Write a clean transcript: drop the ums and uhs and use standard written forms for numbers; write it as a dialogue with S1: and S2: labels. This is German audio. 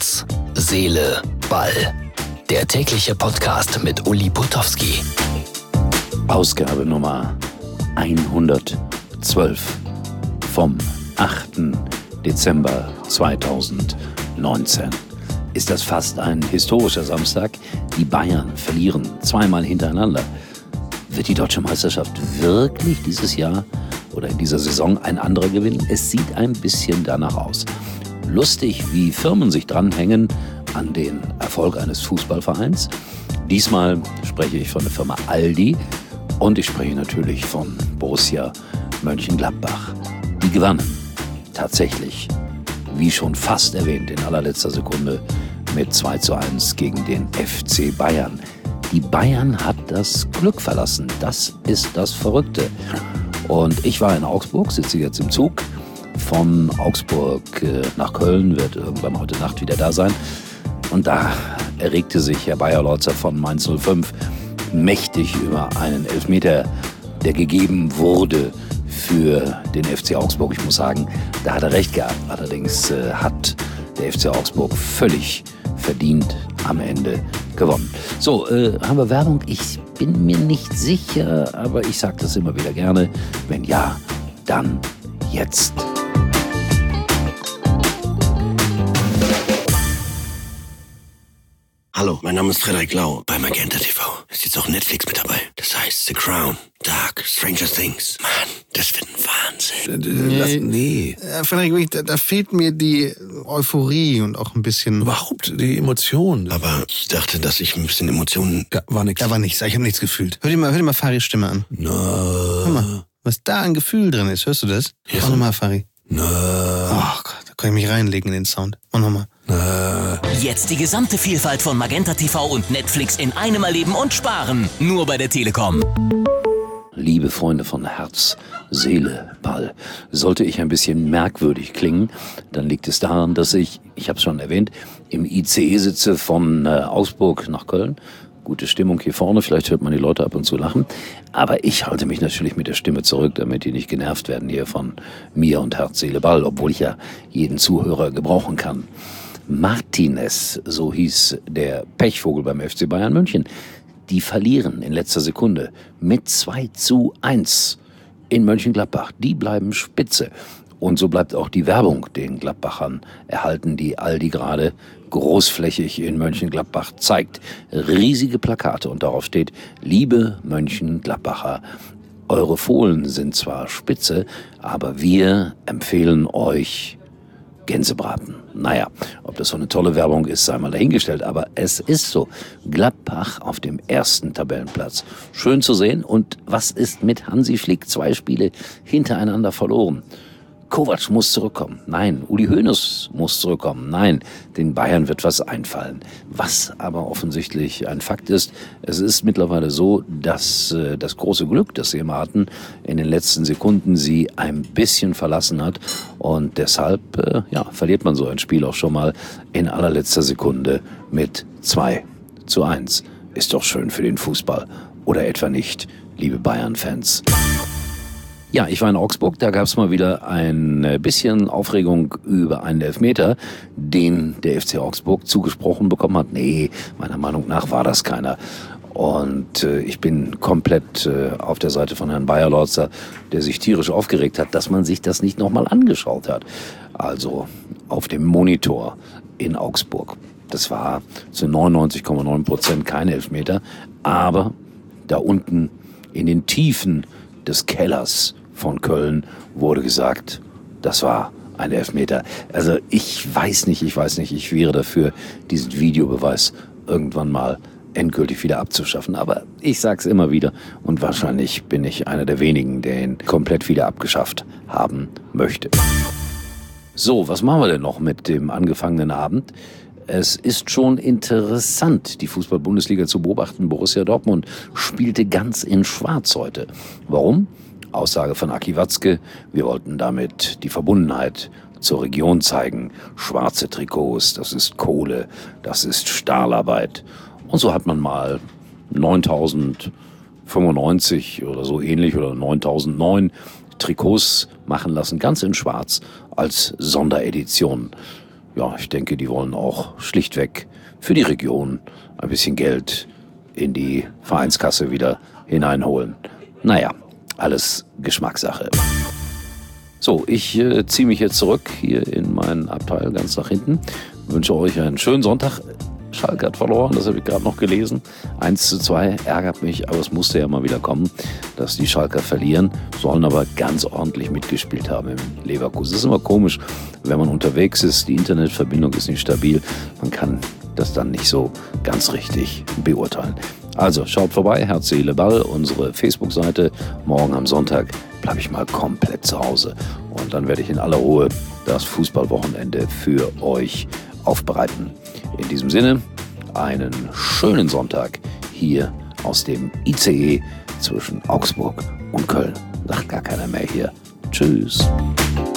S1: Herz, Seele, Ball. Der tägliche Podcast mit Uli Putowski.
S2: Ausgabe Nummer 112 vom 8. Dezember 2019. Ist das fast ein historischer Samstag? Die Bayern verlieren zweimal hintereinander. Wird die Deutsche Meisterschaft wirklich dieses Jahr oder in dieser Saison ein anderer gewinnen? Es sieht ein bisschen danach aus. Lustig, wie Firmen sich dranhängen an den Erfolg eines Fußballvereins. Diesmal spreche ich von der Firma Aldi und ich spreche natürlich von Borussia Mönchengladbach. Die gewannen tatsächlich, wie schon fast erwähnt, in allerletzter Sekunde mit 2:1 gegen den FC Bayern. Die Bayern hat das Glück verlassen. Das ist das Verrückte. Und ich war in Augsburg, sitze jetzt im Zug. Von Augsburg nach Köln, wird irgendwann heute Nacht wieder da sein. Und da erregte sich Herr Bayerlotzer von Mainz 05 mächtig über einen Elfmeter, der gegeben wurde für den FC Augsburg. Ich muss sagen, da hat er recht gehabt. Allerdings hat der FC Augsburg völlig verdient am Ende gewonnen. So, haben wir Werbung? Ich bin mir nicht sicher, aber ich sage das immer wieder gerne. Wenn ja, dann jetzt.
S3: Hallo, mein Name ist Frederik Lau bei Magenta TV. Ist jetzt auch Netflix mit dabei. Das heißt The Crown, Dark, Stranger Things. Mann, das wird ein Wahnsinn.
S4: Nee.
S5: Frederik, da fehlt mir die Euphorie und auch ein bisschen...
S4: Überhaupt die Emotion.
S3: Aber ich dachte, dass ich ein bisschen Emotionen...
S4: Ja, war nix.
S5: Da war nichts, ich habe nichts gefühlt. Hör dir mal Faris Stimme an.
S4: Na.
S5: Hör mal, was da an Gefühl drin ist, hörst du das?
S4: Ja.
S5: Mach nochmal, Fari.
S4: Na.
S5: Oh Gott, da kann ich mich reinlegen in den Sound. Mach nochmal.
S4: Na.
S1: Jetzt die gesamte Vielfalt von Magenta TV und Netflix in einem erleben und sparen. Nur bei der Telekom.
S2: Liebe Freunde von Herz, Seele, Ball. Sollte ich ein bisschen merkwürdig klingen, dann liegt es daran, dass ich habe es schon erwähnt, im ICE sitze von Augsburg nach Köln. Gute Stimmung hier vorne, vielleicht hört man die Leute ab und zu lachen. Aber ich halte mich natürlich mit der Stimme zurück, damit die nicht genervt werden hier von mir und Herz, Seele, Ball, obwohl ich ja jeden Zuhörer gebrauchen kann. Martinez, so hieß der Pechvogel beim FC Bayern München. Die verlieren in letzter Sekunde mit 2:1 in Mönchengladbach. Die bleiben spitze. Und so bleibt auch die Werbung den Gladbachern erhalten, die Aldi gerade großflächig in Mönchengladbach zeigt. Riesige Plakate und darauf steht: Liebe Mönchengladbacher, eure Fohlen sind zwar spitze, aber wir empfehlen euch Gänsebraten. Naja, ob das so eine tolle Werbung ist, sei mal dahingestellt, aber es ist so. Gladbach auf dem ersten Tabellenplatz. Schön zu sehen. Und was ist mit Hansi Flick? 2 Spiele hintereinander verloren. Kovac muss zurückkommen. Nein. Uli Hoeneß muss zurückkommen. Nein. Den Bayern wird was einfallen. Was aber offensichtlich ein Fakt ist, es ist mittlerweile so, dass das große Glück, das sie immer hatten, in den letzten Sekunden sie ein bisschen verlassen hat. Und deshalb verliert man so ein Spiel auch schon mal in allerletzter Sekunde mit 2:1. Ist doch schön für den Fußball. Oder etwa nicht, liebe Bayern-Fans? Ja, ich war in Augsburg, da gab es mal wieder ein bisschen Aufregung über einen Elfmeter, den der FC Augsburg zugesprochen bekommen hat. Nee, meiner Meinung nach war das keiner. Und ich bin komplett auf der Seite von Herrn Bayerlotzer, der sich tierisch aufgeregt hat, dass man sich das nicht nochmal angeschaut hat. Also auf dem Monitor in Augsburg. Das war zu 99,9% kein Elfmeter, aber da unten in den Tiefen des Kellers von Köln wurde gesagt, das war ein Elfmeter. Also ich weiß nicht, ich wäre dafür, diesen Videobeweis irgendwann mal endgültig wieder abzuschaffen. Aber ich sag's immer wieder und wahrscheinlich bin ich einer der wenigen, der ihn komplett wieder abgeschafft haben möchte. So, was machen wir denn noch mit dem angefangenen Abend? Es ist schon interessant, die Fußball-Bundesliga zu beobachten. Borussia Dortmund spielte ganz in Schwarz heute. Warum? Aussage von Aki Watzke, wir wollten damit die Verbundenheit zur Region zeigen. Schwarze Trikots, das ist Kohle, das ist Stahlarbeit. Und so hat man mal 9095 oder so ähnlich oder 9009 Trikots machen lassen, ganz in Schwarz als Sonderedition. ja, ich denke, die wollen auch schlichtweg für die Region ein bisschen Geld in die Vereinskasse wieder hineinholen. Naja, alles Geschmackssache. So, ich ziehe mich jetzt zurück hier in meinen Abteil ganz nach hinten. Wünsche euch einen schönen Sonntag. Schalke hat verloren, das habe ich gerade noch gelesen. 1:2 ärgert mich, aber es musste ja mal wieder kommen, dass die Schalker verlieren, sollen aber ganz ordentlich mitgespielt haben im Leverkusen. Das ist immer komisch, wenn man unterwegs ist, die Internetverbindung ist nicht stabil, man kann das dann nicht so ganz richtig beurteilen. Also schaut vorbei, Herz, Seele, Ball, unsere Facebook-Seite. Morgen am Sonntag bleibe ich mal komplett zu Hause und dann werde ich in aller Ruhe das Fußballwochenende für euch aufbereiten. In diesem Sinne, einen schönen Sonntag hier aus dem ICE zwischen Augsburg und Köln. Sagt gar keiner mehr hier. Tschüss.